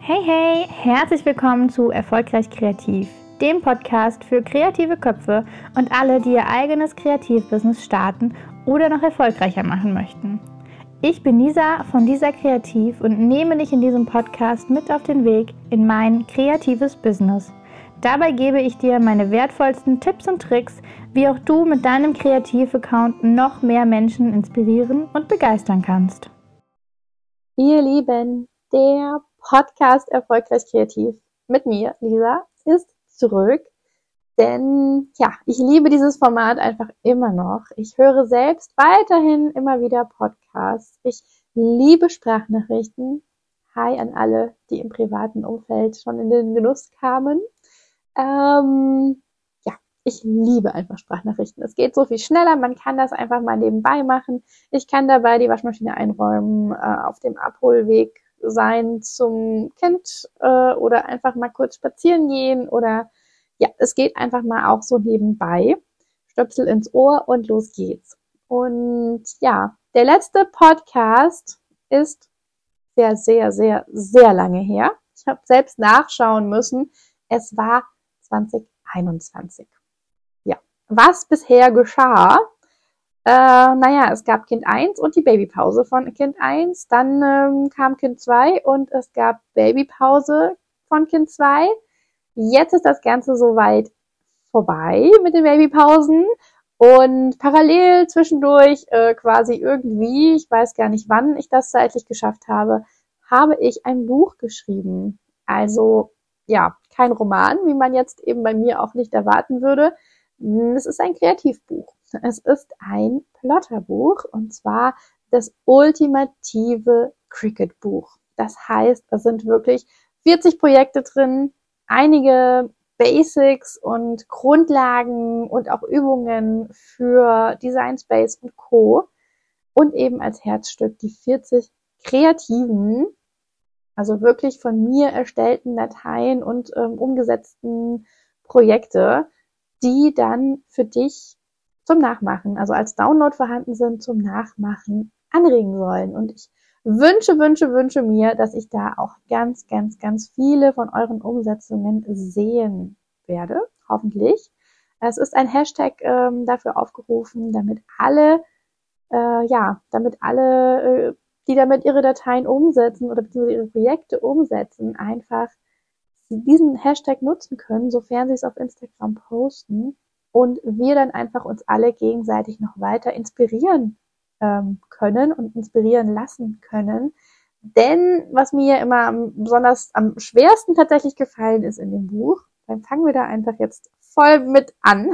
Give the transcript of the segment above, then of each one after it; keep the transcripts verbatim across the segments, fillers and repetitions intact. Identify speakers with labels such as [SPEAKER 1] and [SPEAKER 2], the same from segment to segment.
[SPEAKER 1] Hey, hey, herzlich willkommen zu Erfolgreich Kreativ, dem Podcast für kreative Köpfe und alle, die ihr eigenes Kreativbusiness starten oder noch erfolgreicher machen möchten. Ich bin Lisa von Lisa Kreativ und nehme dich in diesem Podcast mit auf den Weg in mein kreatives Business. Dabei gebe ich dir meine wertvollsten Tipps und Tricks, wie auch du mit deinem Kreativ-Account noch mehr Menschen inspirieren und begeistern kannst.
[SPEAKER 2] Ihr Lieben, der Podcast Erfolgreich Kreativ mit mir, Lisa, ist zurück. Denn ja, ich liebe dieses Format einfach immer noch. Ich höre selbst weiterhin immer wieder Podcasts. Ich liebe Sprachnachrichten. Hi an alle, die im privaten Umfeld schon in den Genuss kamen. Ähm, ja, ich liebe einfach Sprachnachrichten. Es geht so viel schneller, man kann das einfach mal nebenbei machen. Ich kann dabei die Waschmaschine einräumen, äh, auf dem Abholweg sein zum Kind äh, oder einfach mal kurz spazieren gehen oder ja, es geht einfach mal auch so nebenbei. Stöpsel ins Ohr und los geht's. Und ja, der letzte Podcast ist sehr, sehr, sehr, sehr lange her. Ich habe selbst nachschauen müssen. Es war zwanzig einundzwanzig. Ja, was bisher geschah? Äh, naja, es gab Kind eins und die Babypause von Kind eins, dann ähm, kam Kind zwei und es gab Babypause von Kind zwei. Jetzt ist das Ganze soweit vorbei mit den Babypausen und parallel zwischendurch äh, quasi irgendwie, ich weiß gar nicht, wann ich das zeitlich geschafft habe, habe ich ein Buch geschrieben. Also ja, kein Roman, wie man jetzt eben bei mir auch nicht erwarten würde. Es ist ein Kreativbuch. Es ist ein Plotterbuch und zwar das ultimative Cricut-Buch. Das heißt, es sind wirklich vierzig Projekte drin, einige Basics und Grundlagen und auch Übungen für Design Space und Co. Und eben als Herzstück die vierzig kreativen, also wirklich von mir erstellten Dateien und ähm, umgesetzten Projekte, die dann für dich zum Nachmachen, also als Download vorhanden sind, zum Nachmachen anregen sollen. Und ich wünsche, wünsche, wünsche mir, dass ich da auch ganz, ganz, ganz viele von euren Umsetzungen sehen werde, hoffentlich. Es ist ein Hashtag ähm, dafür aufgerufen, damit alle, äh, ja, damit alle, äh, die damit ihre Dateien umsetzen oder beziehungsweise ihre Projekte umsetzen, einfach diesen Hashtag nutzen können, sofern sie es auf Instagram posten und wir dann einfach uns alle gegenseitig noch weiter inspirieren ähm, können und inspirieren lassen können. Denn was mir immer besonders am schwersten tatsächlich gefallen ist in dem Buch, dann fangen wir da einfach jetzt voll mit an,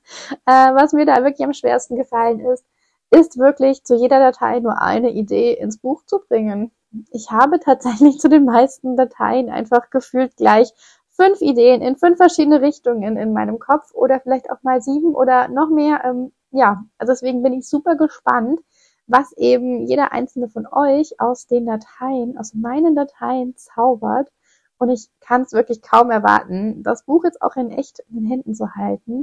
[SPEAKER 2] äh, was mir da wirklich am schwersten gefallen ist, ist wirklich zu jeder Datei nur eine Idee ins Buch zu bringen. Ich habe tatsächlich zu den meisten Dateien einfach gefühlt gleich fünf Ideen in fünf verschiedene Richtungen in meinem Kopf oder vielleicht auch mal sieben oder noch mehr. Ähm, ja, also deswegen bin ich super gespannt, was eben jeder einzelne von euch aus den Dateien, aus meinen Dateien zaubert. Und ich kann es wirklich kaum erwarten, das Buch jetzt auch in echt in den Händen zu halten.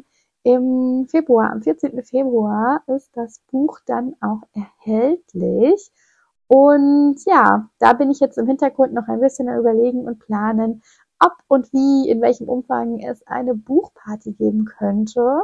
[SPEAKER 2] Im Februar, am vierzehnten Februar ist das Buch dann auch erhältlich. Und ja, da bin ich jetzt im Hintergrund noch ein bisschen am Überlegen und planen, ob und wie, in welchem Umfang es eine Buchparty geben könnte.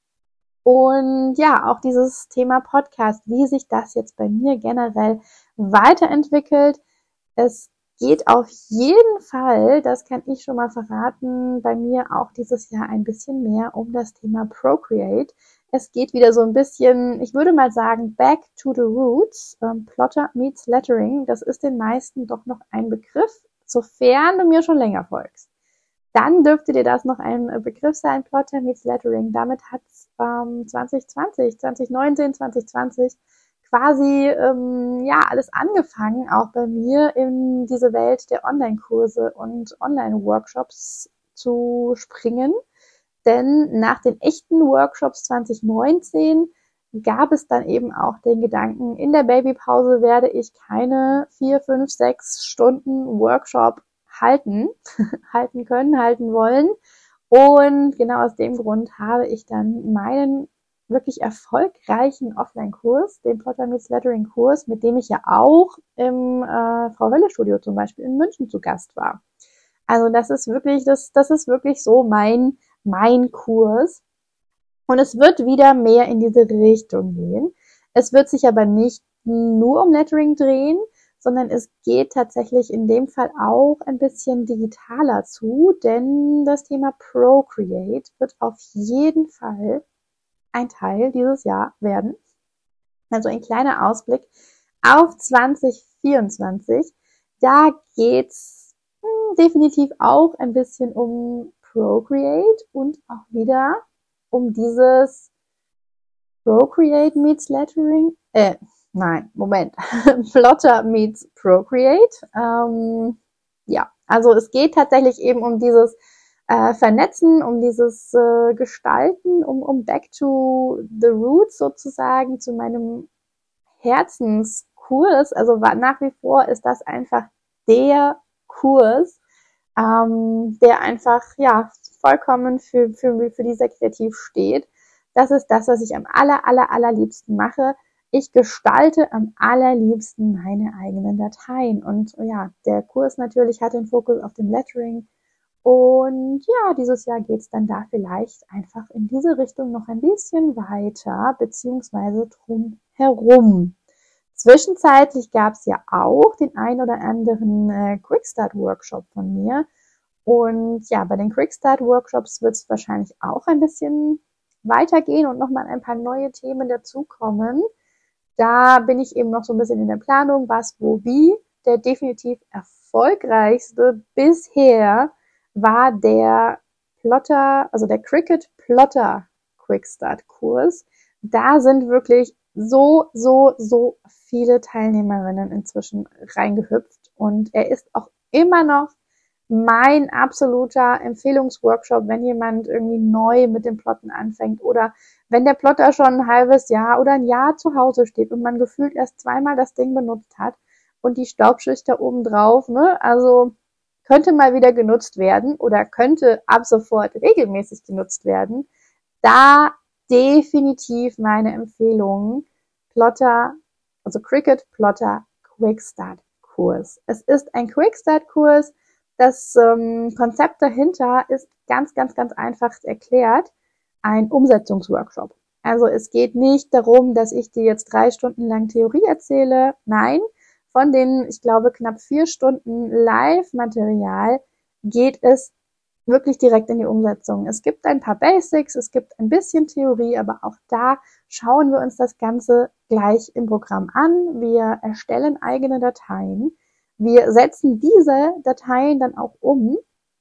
[SPEAKER 2] Und ja, auch dieses Thema Podcast, wie sich das jetzt bei mir generell weiterentwickelt. Es geht auf jeden Fall, das kann ich schon mal verraten, bei mir auch dieses Jahr ein bisschen mehr um das Thema Procreate. Es geht wieder so ein bisschen, ich würde mal sagen, back to the roots. Ähm, Plotter meets Lettering, das ist den meisten doch noch ein Begriff, sofern du mir schon länger folgst. Dann dürfte dir das noch ein Begriff sein, Plotter meets Lettering. Damit hat es ähm, zwanzig zwanzig, zwanzig neunzehn, zwanzig zwanzig quasi ähm, ja alles angefangen, auch bei mir in diese Welt der Online-Kurse und Online-Workshops zu springen. Denn nach den echten Workshops zwanzig neunzehn gab es dann eben auch den Gedanken, in der Babypause werde ich keine vier, fünf, sechs Stunden Workshop halten, halten können, halten wollen. Und genau aus dem Grund habe ich dann meinen wirklich erfolgreichen Offline-Kurs, den Plotter Meets Lettering-Kurs, mit dem ich ja auch im äh, Frau Hölle-Studio zum Beispiel in München zu Gast war. Also das ist wirklich, das, das ist wirklich so mein, mein Kurs. Und es wird wieder mehr in diese Richtung gehen. Es wird sich aber nicht nur um Lettering drehen, sondern es geht tatsächlich in dem Fall auch ein bisschen digitaler zu, denn das Thema Procreate wird auf jeden Fall ein Teil dieses Jahr werden. Also ein kleiner Ausblick auf zwanzig vierundzwanzig. Da geht's hm, definitiv auch ein bisschen um Procreate und auch wieder um dieses Procreate meets Lettering. Äh, nein, Moment. Plotter meets Procreate. Ähm, ja, also es geht tatsächlich eben um dieses äh, Vernetzen, um dieses äh, Gestalten, um, um back to the roots sozusagen, zu meinem Herzenskurs. Also nach wie vor ist das einfach der Kurs, ähm, der einfach ja vollkommen für, für, für dieser Kreativ steht. Das ist das, was ich am aller, aller, allerliebsten mache. Ich gestalte am allerliebsten meine eigenen Dateien. Und ja, der Kurs natürlich hat den Fokus auf dem Lettering. Und ja, dieses Jahr geht es dann da vielleicht einfach in diese Richtung noch ein bisschen weiter, beziehungsweise drum herum. Zwischenzeitlich gab es ja auch den ein oder anderen äh, Quickstart-Workshop von mir. Und ja, bei den Quickstart-Workshops wird es wahrscheinlich auch ein bisschen weitergehen und nochmal ein paar neue Themen dazukommen. Da bin ich eben noch so ein bisschen in der Planung, was, wo, wie. Der definitiv erfolgreichste bisher war der Plotter, also der Cricut Plotter Quickstart Kurs. Da sind wirklich so, so, so viele Teilnehmerinnen inzwischen reingehüpft und er ist auch immer noch mein absoluter Empfehlungsworkshop, wenn jemand irgendwie neu mit dem Plotten anfängt oder wenn der Plotter schon ein halbes Jahr oder ein Jahr zu Hause steht und man gefühlt erst zweimal das Ding benutzt hat und die Staubschichter oben drauf, ne, also könnte mal wieder genutzt werden oder könnte ab sofort regelmäßig genutzt werden, da definitiv meine Empfehlung, Plotter, also Cricut Plotter Quickstart Kurs. Es ist ein Quickstart Kurs. Das ähm, Konzept dahinter ist ganz, ganz, ganz einfach erklärt. Ein Umsetzungsworkshop. Also es geht nicht darum, dass ich dir jetzt drei Stunden lang Theorie erzähle. Nein, von den, ich glaube, knapp vier Stunden Live-Material geht es wirklich direkt in die Umsetzung. Es gibt ein paar Basics, es gibt ein bisschen Theorie, aber auch da schauen wir uns das Ganze gleich im Programm an. Wir erstellen eigene Dateien. Wir setzen diese Dateien dann auch um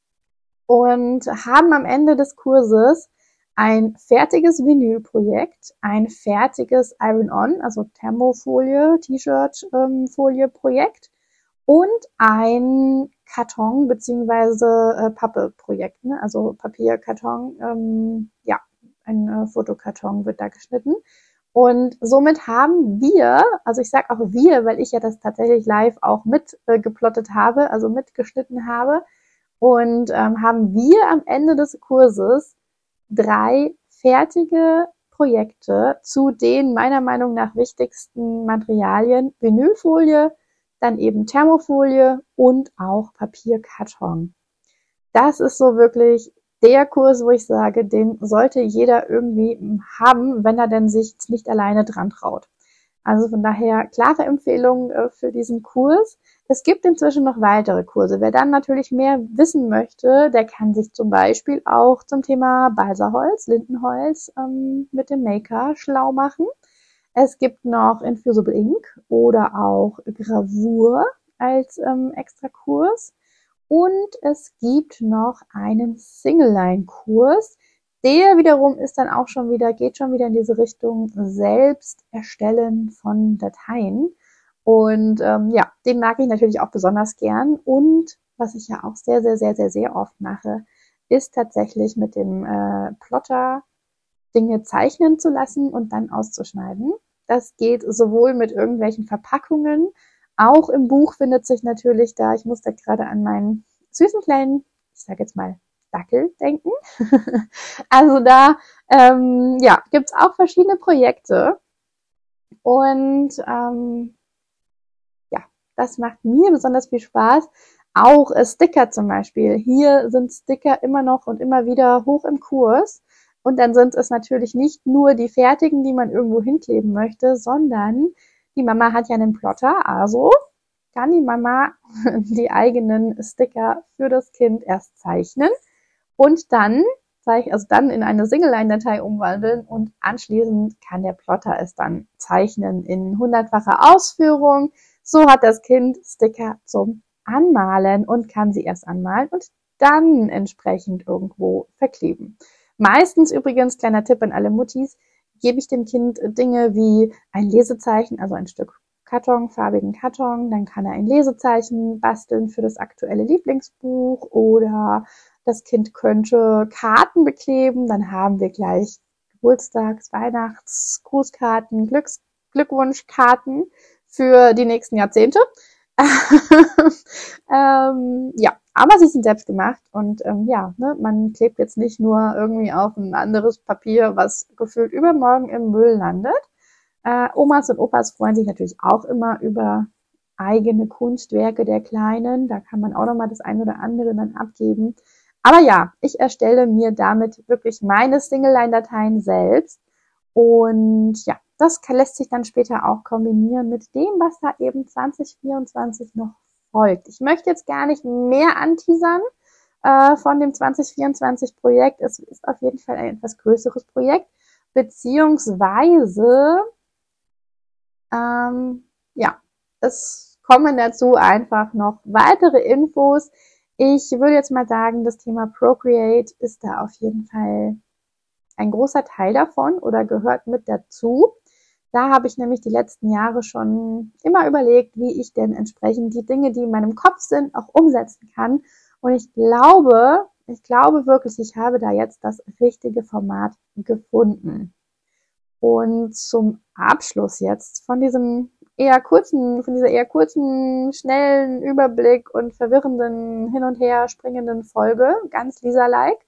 [SPEAKER 2] und haben am Ende des Kurses ein fertiges Vinylprojekt, ein fertiges Iron-On, also Thermofolie, T-Shirt-Folie-Projekt und ein Karton- bzw. äh, Pappe-Projekt, ne? Also Papierkarton, ähm, ja, ein äh, Fotokarton wird da geschnitten. Und somit haben wir, also ich sage auch wir, weil ich ja das tatsächlich live auch mit äh, geplottet habe, also mitgeschnitten habe, und ähm, haben wir am Ende des Kurses drei fertige Projekte zu den meiner Meinung nach wichtigsten Materialien: Vinylfolie, dann eben Thermofolie und auch Papierkarton. Das ist so wirklich der Kurs, wo ich sage, den sollte jeder irgendwie haben, wenn er denn sich nicht alleine dran traut. Also von daher klare Empfehlung äh, für diesen Kurs. Es gibt inzwischen noch weitere Kurse. Wer dann natürlich mehr wissen möchte, der kann sich zum Beispiel auch zum Thema Balsaholz, Lindenholz ähm, mit dem Maker schlau machen. Es gibt noch Infusible Ink oder auch Gravur als ähm, extra Kurs. Und es gibt noch einen Single-Line-Kurs. Der wiederum ist dann auch schon wieder, geht schon wieder in diese Richtung selbst erstellen von Dateien. Und ähm, ja, den mag ich natürlich auch besonders gern. Und was ich ja auch sehr, sehr, sehr, sehr, sehr oft mache, ist tatsächlich mit dem äh, Plotter Dinge zeichnen zu lassen und dann auszuschneiden. Das geht sowohl mit irgendwelchen Verpackungen, auch im Buch findet sich natürlich da, ich muss da gerade an meinen süßen kleinen, ich sage jetzt mal Dackel denken. Also da ähm, ja, gibt's auch verschiedene Projekte. Und ähm, ja, das macht mir besonders viel Spaß. Auch äh, Sticker zum Beispiel. Hier sind Sticker immer noch und immer wieder hoch im Kurs. Und dann sind es natürlich nicht nur die fertigen, die man irgendwo hinkleben möchte, sondern die Mama hat ja einen Plotter, also kann die Mama die eigenen Sticker für das Kind erst zeichnen und dann, also dann in eine Single-Line-Datei umwandeln und anschließend kann der Plotter es dann zeichnen in hundertfacher Ausführung. So hat das Kind Sticker zum Anmalen und kann sie erst anmalen und dann entsprechend irgendwo verkleben. Meistens übrigens, kleiner Tipp an alle Muttis, gebe ich dem Kind Dinge wie ein Lesezeichen, also ein Stück Karton, farbigen Karton, dann kann er ein Lesezeichen basteln für das aktuelle Lieblingsbuch oder das Kind könnte Karten bekleben, dann haben wir gleich Geburtstags-, Weihnachts-, Grußkarten, Glücks-, Glückwunschkarten für die nächsten Jahrzehnte. ähm, ja, aber sie sind selbst gemacht und ähm, ja, ne, man klebt jetzt nicht nur irgendwie auf ein anderes Papier, was gefühlt übermorgen im Müll landet. Äh, Omas und Opas freuen sich natürlich auch immer über eigene Kunstwerke der Kleinen. Da kann man auch nochmal das ein oder andere dann abgeben. Aber ja, ich erstelle mir damit wirklich meine Single-Line-Dateien selbst. Und ja, das lässt sich dann später auch kombinieren mit dem, was da eben zwanzig vierundzwanzig noch folgt. Ich möchte jetzt gar nicht mehr anteasern äh, von dem zwanzig vierundzwanzig Projekt. Es ist auf jeden Fall ein etwas größeres Projekt, beziehungsweise ähm, ja, es kommen dazu einfach noch weitere Infos. Ich würde jetzt mal sagen, das Thema Procreate ist da auf jeden Fall ein großer Teil davon oder gehört mit dazu. Da habe ich nämlich die letzten Jahre schon immer überlegt, wie ich denn entsprechend die Dinge, die in meinem Kopf sind, auch umsetzen kann. Und ich glaube, ich glaube wirklich, ich habe da jetzt das richtige Format gefunden. Und zum Abschluss jetzt von diesem eher kurzen, von dieser eher kurzen, schnellen Überblick und verwirrenden, hin und her springenden Folge, ganz Lisa-like,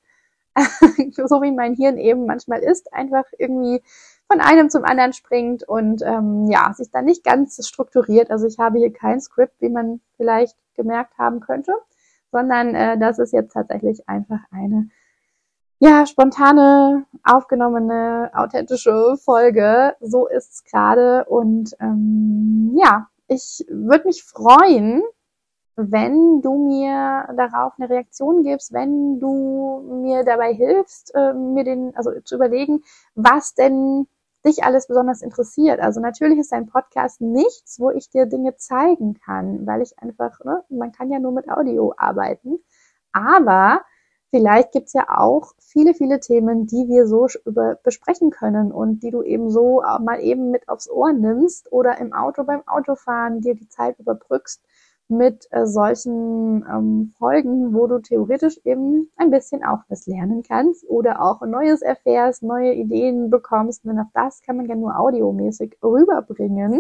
[SPEAKER 2] so wie mein Hirn eben manchmal ist, einfach irgendwie von einem zum anderen springt und ähm, ja, sich dann nicht ganz strukturiert. Also ich habe hier kein Skript, wie man vielleicht gemerkt haben könnte, sondern äh, das ist jetzt tatsächlich einfach eine ja, spontane, aufgenommene, authentische Folge. So ist es gerade. Und ähm, ja, ich würde mich freuen, wenn du mir darauf eine Reaktion gibst, wenn du mir dabei hilfst, äh, mir den, also zu überlegen, was denn dich alles besonders interessiert. Also natürlich ist ein Podcast nichts, wo ich dir Dinge zeigen kann, weil ich einfach, ne, man kann ja nur mit Audio arbeiten. Aber vielleicht gibt's ja auch viele, viele Themen, die wir so über besprechen können und die du eben so mal eben mit aufs Ohr nimmst oder im Auto beim Autofahren dir die Zeit überbrückst mit äh, solchen ähm, Folgen, wo du theoretisch eben ein bisschen auch was lernen kannst oder auch Neues erfährst, neue Ideen bekommst. Und auch das kann man ja nur audiomäßig rüberbringen.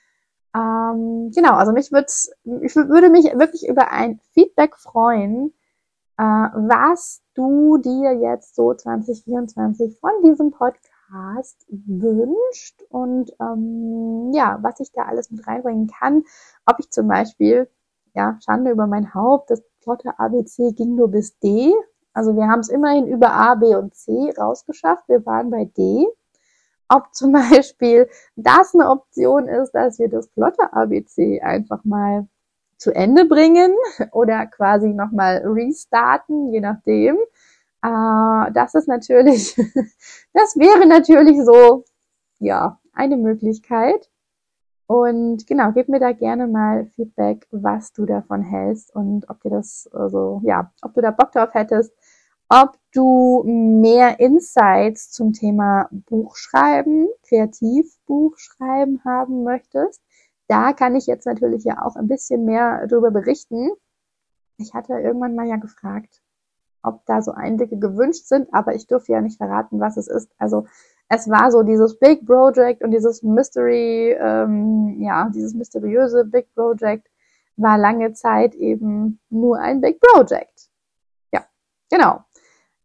[SPEAKER 2] Ähm, genau, also mich würd's, ich würde mich wirklich über ein Feedback freuen, äh, was du dir jetzt so zwanzig vierundzwanzig von diesem Podcast wünscht und ähm, ja, was ich da alles mit reinbringen kann. Ob ich zum Beispiel, ja, Schande über mein Haupt, das Plotter A B C ging nur bis D. Also wir haben es immerhin über A, B und C rausgeschafft. Wir waren bei D. Ob zum Beispiel das eine Option ist, dass wir das Plotter A B C einfach mal zu Ende bringen oder quasi nochmal restarten, je nachdem. Äh, das ist natürlich, das wäre natürlich so, ja, eine Möglichkeit. Und genau, gib mir da gerne mal Feedback, was du davon hältst und ob dir das, also, ja, ob du da Bock drauf hättest, ob du mehr Insights zum Thema Buchschreiben, Kreativbuchschreiben haben möchtest. Da kann ich jetzt natürlich ja auch ein bisschen mehr darüber berichten. Ich hatte irgendwann mal ja gefragt, ob da so Einblicke gewünscht sind, aber ich durfte ja nicht verraten, was es ist. Also es war so dieses Big Project und dieses Mystery, ähm, ja, dieses mysteriöse Big Project war lange Zeit eben nur ein Big Project. Ja, genau.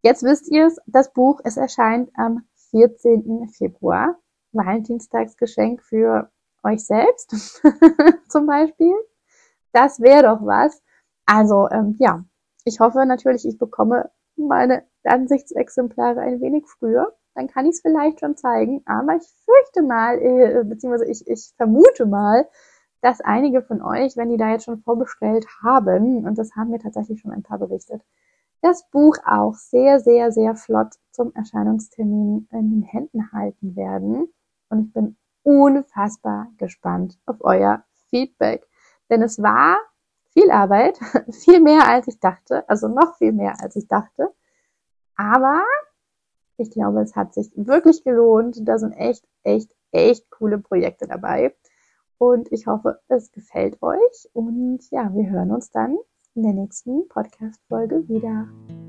[SPEAKER 2] Jetzt wisst ihr es, das Buch, es erscheint am vierzehnten Februar. Valentinstagsgeschenk für euch selbst zum Beispiel. Das wäre doch was. Also ähm, ja, ich hoffe natürlich, ich bekomme meine Ansichtsexemplare ein wenig früher. Dann kann ich es vielleicht schon zeigen. Aber ich fürchte mal, äh, beziehungsweise ich, ich vermute mal, dass einige von euch, wenn die da jetzt schon vorbestellt haben, und das haben mir tatsächlich schon ein paar berichtet, das Buch auch sehr, sehr, sehr flott zum Erscheinungstermin in den Händen halten werden. Und ich bin unfassbar gespannt auf euer Feedback. Denn es war viel Arbeit, viel mehr als ich dachte, also noch viel mehr als ich dachte. Aber ich glaube, es hat sich wirklich gelohnt. Da sind echt, echt, echt coole Projekte dabei. Und ich hoffe, es gefällt euch. Und ja, wir hören uns dann in der nächsten Podcast-Folge wieder.